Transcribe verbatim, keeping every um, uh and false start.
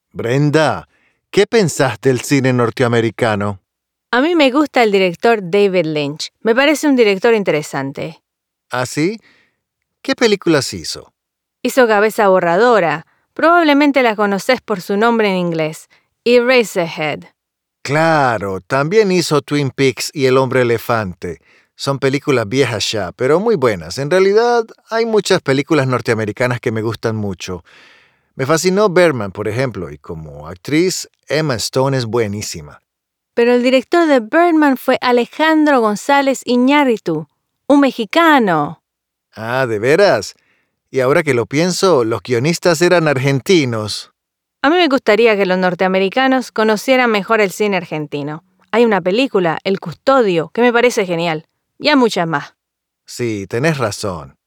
Brenda, ¿qué pensás del cine norteamericano? A mí me gusta el director David Lynch. Me parece un director interesante. ¿Ah, sí? ¿Qué películas hizo? Hizo Cabeza Borradora. Probablemente la conocés por su nombre en inglés. Eraserhead. Claro, también hizo Twin Peaks y El hombre elefante. Son películas viejas ya, pero muy buenas. En realidad, hay muchas películas norteamericanas que me gustan mucho. Me fascinó Birdman, por ejemplo, y como actriz, Emma Stone es buenísima. Pero el director de Birdman fue Alejandro González Iñárritu, un mexicano. Ah, ¿de veras? Y ahora que lo pienso, los guionistas eran argentinos. A mí me gustaría que los norteamericanos conocieran mejor el cine argentino. Hay una película, El Custodio, que me parece genial. Y hay muchas más. Sí, tenés razón.